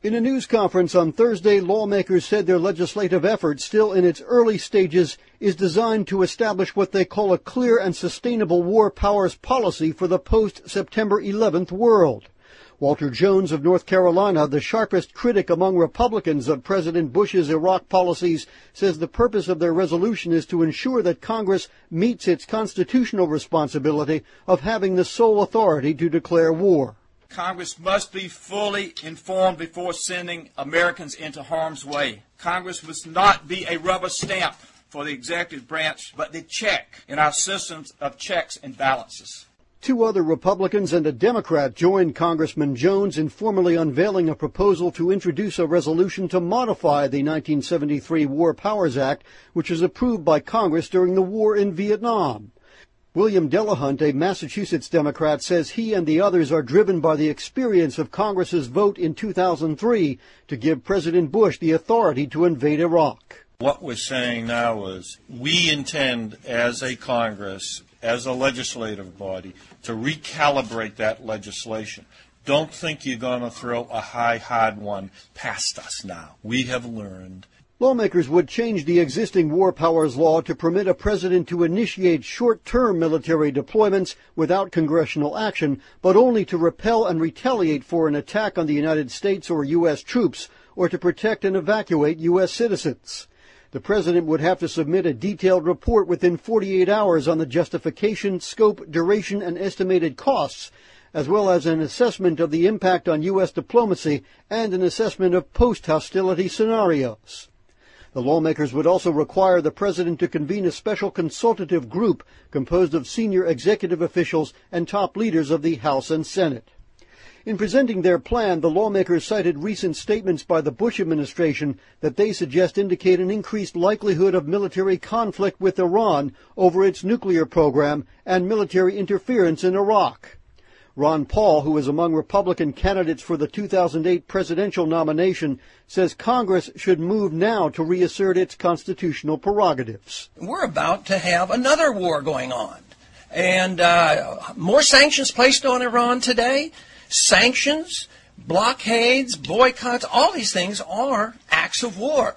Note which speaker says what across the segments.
Speaker 1: In a news conference on Thursday, lawmakers said their legislative effort, still in its early stages, is designed to establish what they call a clear and sustainable war powers policy for the post-September 11th world. Walter Jones of North Carolina, the sharpest critic among Republicans of President Bush's Iraq policies, says the purpose of their resolution is to ensure that Congress meets its constitutional responsibility of having the sole authority to declare war.
Speaker 2: Congress must be fully informed before sending Americans into harm's way. Congress must not be a rubber stamp for the executive branch, but the check in our systems of checks and balances.
Speaker 1: Two other Republicans and a Democrat joined Congressman Jones in formally unveiling a proposal to introduce a resolution to modify the 1973 War Powers Act, which was approved by Congress during the war in Vietnam. William Delahunt, a Massachusetts Democrat, says he and the others are driven by the experience of Congress's vote in 2003 to give President Bush the authority to invade Iraq.
Speaker 3: What we're saying now is we intend, as a Congress, as a legislative body, to recalibrate that legislation. Don't think you're going to throw a hard one past us now. We have learned.
Speaker 1: Lawmakers would change the existing war powers law to permit a president to initiate short-term military deployments without congressional action, but only to repel and retaliate for an attack on the United States or U.S. troops, or to protect and evacuate U.S. citizens. The president would have to submit a detailed report within 48 hours on the justification, scope, duration, and estimated costs, as well as an assessment of the impact on U.S. diplomacy and an assessment of post-hostility scenarios. The lawmakers would also require the president to convene a special consultative group composed of senior executive officials and top leaders of the House and Senate. In presenting their plan, the lawmakers cited recent statements by the Bush administration that they suggest indicate an increased likelihood of military conflict with Iran over its nuclear program and military interference in Iraq. Ron Paul, who is among Republican candidates for the 2008 presidential nomination, says Congress should move now to reassert its constitutional prerogatives.
Speaker 4: We're about to have another war going on, and more sanctions placed on Iran today. Sanctions, blockades, boycotts, all these things are acts of war.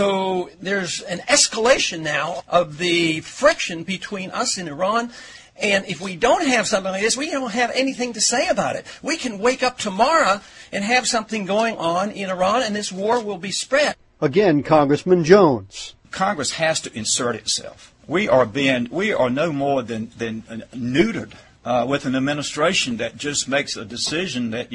Speaker 4: So there's an escalation now of the friction between us and Iran. And if we don't have something like this, we don't have anything to say about it. We can wake up tomorrow and have something going on in Iran, and this war will be spread.
Speaker 1: Again, Congressman Jones.
Speaker 2: Congress has to insert itself. We are no more than neutered with an administration that just makes a decision that,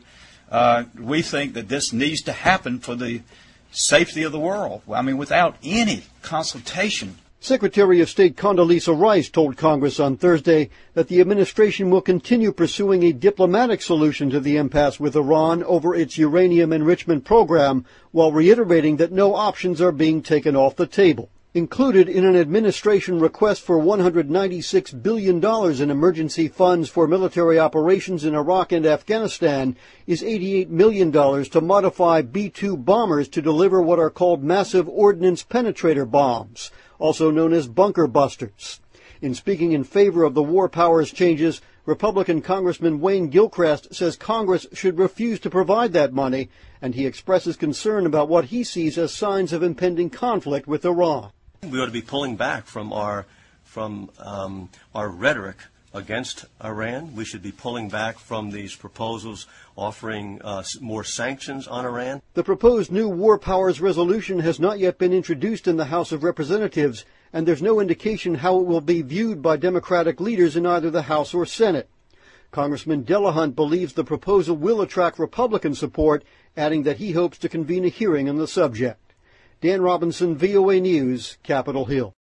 Speaker 2: we think that this needs to happen for the safety of the world. I mean, without any consultation.
Speaker 1: Secretary of State Condoleezza Rice told Congress on Thursday that the administration will continue pursuing a diplomatic solution to the impasse with Iran over its uranium enrichment program, while reiterating that no options are being taken off the table. Included in an administration request for $196 billion in emergency funds for military operations in Iraq and Afghanistan is $88 million to modify B-2 bombers to deliver what are called massive ordnance penetrator bombs, also known as bunker busters. In speaking in favor of the war powers changes, Republican Congressman Wayne Gilchrist says Congress should refuse to provide that money, and he expresses concern about what he sees as signs of impending conflict with Iran.
Speaker 5: We ought to be pulling back from our rhetoric against Iran. We should be pulling back from these proposals offering more sanctions on Iran.
Speaker 1: The proposed new war powers resolution has not yet been introduced in the House of Representatives, and there's no indication how it will be viewed by Democratic leaders in either the House or Senate. Congressman Delahunt believes the proposal will attract Republican support, adding that he hopes to convene a hearing on the subject. Dan Robinson, VOA News, Capitol Hill.